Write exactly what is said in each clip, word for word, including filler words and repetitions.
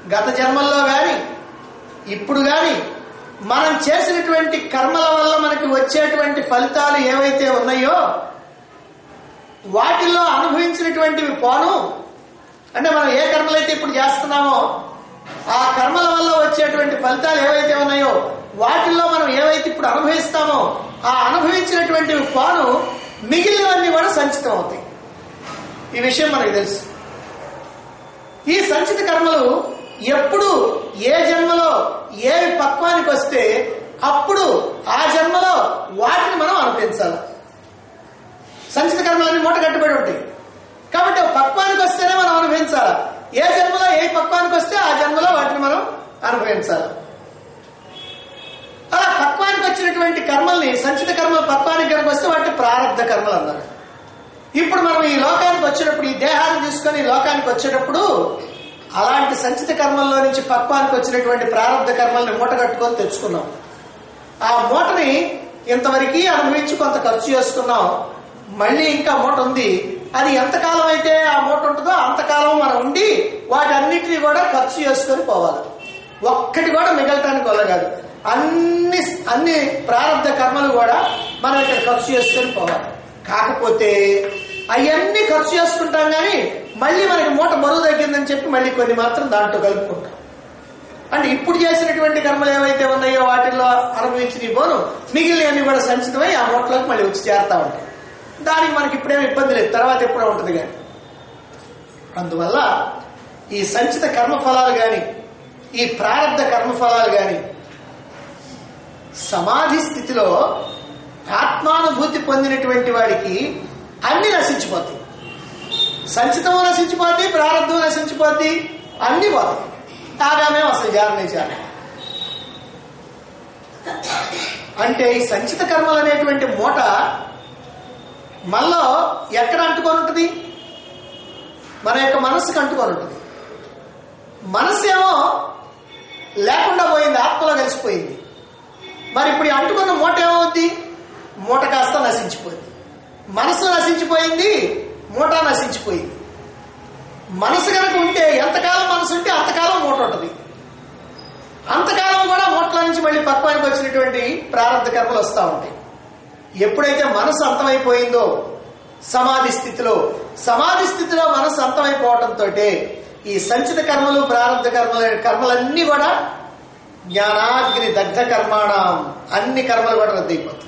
గత జన్మల్లో గాని ఇప్పుడు గాని మనం చేసినటువంటి కర్మల వల్ల మనకి వచ్చేటువంటి ఫలితాలు ఏవైతే ఉన్నాయో వాటిల్లో అనుభవించినటువంటివి పోను, అంటే మనం ఏ కర్మలైతే ఇప్పుడు చేస్తున్నామో ఆ కర్మల వల్ల వచ్చేటువంటి ఫలితాలు ఏవైతే ఉన్నాయో వాటిల్లో మనం ఏవైతే ఇప్పుడు అనుభవిస్తామో ఆ అనుభవించినటువంటివి పోను, మిగిలినవన్నీ కూడా సంచితం అవుతాయి. ఈ విషయం మనకు తెలుసు. ఈ సంచిత కర్మలు ఎప్పుడు ఏ జన్మలో ఏ పక్వానికి వస్తే అప్పుడు ఆ జన్మలో వాటిని మనం అనుభవించాలి. సంచిత కర్మలన్నీ మూట కట్టుబడి ఉంటాయి కాబట్టి పక్వానికి వస్తేనే మనం అనుభవించాలి. ఏ జన్మలో ఏ పక్వానికి వస్తే ఆ జన్మలో వాటిని మనం అనుభవించాలి. అలా పక్వానికి వచ్చినటువంటి కర్మల్ని సంచిత కర్మలు పక్వానికి కనుక వస్తే వాటిని ప్రారంధ కర్మలు అన్నారు. ఇప్పుడు మనం ఈ లోకానికి వచ్చేటప్పుడు ఈ దేహాన్ని తీసుకొని ఈ లోకానికి వచ్చేటప్పుడు అలాంటి సంచిత కర్మల్లో నుంచి పక్వానికి వచ్చినటువంటి ప్రారంధ కర్మల్ని మూట కట్టుకొని తెచ్చుకున్నాం. ఆ మూటని ఇంతవరకు అనుభవించి కొంత ఖర్చు చేసుకున్నాం. మళ్ళీ ఇంకా మూట ఉంది. అది ఎంతకాలం అయితే ఆ మూట ఉంటుందో అంతకాలం మనం ఉండి వాటన్నిటినీ కూడా ఖర్చు చేసుకొని పోవాలి. ఒక్కటి కూడా మిగలటానికి వల్ల కాదు. అన్ని అన్ని ప్రారంధ కర్మలు కూడా మనం ఇక్కడ ఖర్చు చేసుకొని పోవాలి. కాకపోతే అవన్నీ ఖర్చు చేసుకుంటాం కానీ మళ్ళీ మనకి మూట బరువు తగ్గిందని చెప్పి మళ్ళీ కొన్ని మాత్రం దాంట్లో కలుపుకుంటాం. అంటే ఇప్పుడు చేసినటువంటి కర్మలు ఏవైతే ఉన్నాయో వాటిల్లో అనుభవించిన పోను మిగిలినవన్నీ కూడా సంచితమై ఆ మూటలోకి మళ్ళీ వచ్చి చేరుతా ఉంటాయి. దానికి మనకి ఇప్పుడేమీ ఇబ్బంది లేదు, తర్వాత ఎప్పుడో ఉంటుంది. కానీ అందువల్ల ఈ సంచిత కర్మఫలాలు కానీ ఈ ప్రారంధ కర్మఫలాలు కానీ సమాధి స్థితిలో ఆత్మానుభూతి పొందినటువంటి వాడికి అన్ని నశించిపోతాయి. సంచితము నశించిపోతాయి, ప్రారంధం నశించిపోతాయి, అన్ని పోతాయి. కాగానే అసలు జారనే చేయాలి. అంటే ఈ సంచిత కర్మలు అనేటువంటి మూట మనలో ఎక్కడ అంటుకొని ఉంటుంది? మన యొక్క మనస్సుకు అంటుకొని ఉంటుంది. మనస్సు ఏమో లేకుండా పోయింది, ఆత్మలో కలిసిపోయింది. మరి ఇప్పుడు అంటుకున్న మూట ఏమవుద్ది? మూట కాస్త నశించిపోయింది. మనసు నశించిపోయింది, మూట నశించిపోయింది. మనసు కనుక ఉంటే ఎంతకాలం మనసు ఉంటే అంతకాలం మూట ఉంటుంది. అంతకాలం కూడా మూటల నుంచి మళ్ళీ పక్వానికి వచ్చినటువంటి ప్రారంధ కర్మలు వస్తూ ఉంటాయి. ఎప్పుడైతే మనసు అంతమైపోయిందో సమాధి స్థితిలో సమాధి స్థితిలో మనసు అంతమైపోవడంతో ఈ సంచిత కర్మలు ప్రారంధ కర్మలు కర్మలన్నీ కూడా జ్ఞానాగ్ని దగ్ధ కర్మాణం అన్ని కర్మలు కూడా రద్దయిపోతాయి.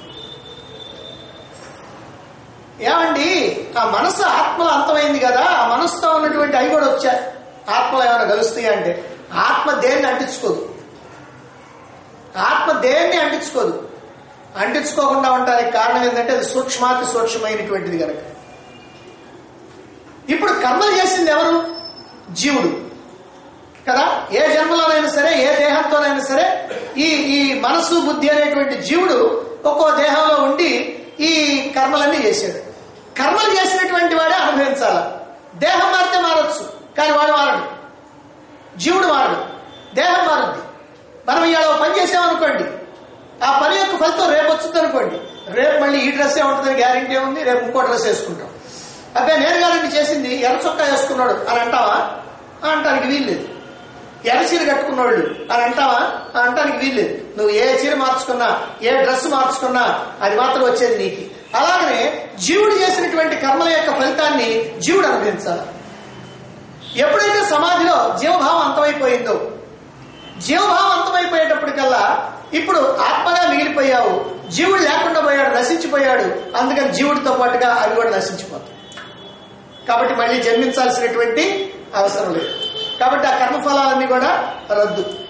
ఏమండి ఆ మనసు ఆత్మలో అంతమైంది కదా, ఆ మనసుతో ఉన్నటువంటి అవి కూడా వచ్చాయి. ఆత్మలో ఏమైనా కలుస్తాయి అంటే ఆత్మ దేన్ని అంటించుకోదు. ఆత్మ దేన్ని అంటించుకోదు. అంటించుకోకుండా ఉండడానికి కారణం ఏంటంటే అది సూక్ష్మాతి సూక్ష్మమైనటువంటిది కనుక. ఇప్పుడు కర్మలు చేసింది ఎవరు? జీవుడు కదా. ఏ జన్మలోనైనా సరే ఏ దేహంతోనైనా సరే ఈ ఈ మనసు బుద్ధి అనేటువంటి జీవుడు ఒక్కో దేహంలో ఉండి ఈ కర్మలన్నీ చేశాడు. కర్మలు చేసినటువంటి వాడే అనుభవించాల. దేహం మారితే మారచ్చు కానీ వాడు మారడు, జీవుడు మారడు, దేహం మారుద్ది. మనం ఇవాళ పని చేసామనుకోండి, ఆ పని యొక్క ఫలితం రేపు వచ్చింది అనుకోండి, రేపు మళ్ళీ ఈ డ్రెస్సే ఉంటుందని గ్యారెంటీ ఉంది, రేపు ఇంకో డ్రెస్ వేసుకుంటాం. అబ్బాయి నేను గారండి చేసింది ఎర్ర చొక్కా వేసుకున్నాడు అని అంటావా? అంటానికి వీల్లేదు. ఎర్ర చీర కట్టుకున్నాడు అని అంటావా? అంటానికి వీల్లేదు. నువ్వు ఏ చీర మార్చుకున్నా ఏ డ్రెస్ మార్చుకున్నా అది మాత్రం వచ్చేది నీకు. అలాగనే జీవుడు చేసినటువంటి కర్మల యొక్క ఫలితాన్ని జీవుడు అనుభవించాలి. ఎప్పుడైతే సమాధిలో జీవభావం అంతమైపోయిందో, జీవభావం అంతమైపోయేటప్పటికల్లా ఇప్పుడు ఆత్మగా మిగిలిపోయావు, జీవుడు లేకుండా పోయాడు, నశించిపోయాడు. అందుకని జీవుడితో పాటుగా అవి కూడా నశించిపోతాయి. కాబట్టి మళ్ళీ జన్మించాల్సినటువంటి అవసరం లేదు. కాబట్టి ఆ కర్మఫలాలన్నీ కూడా రద్దు.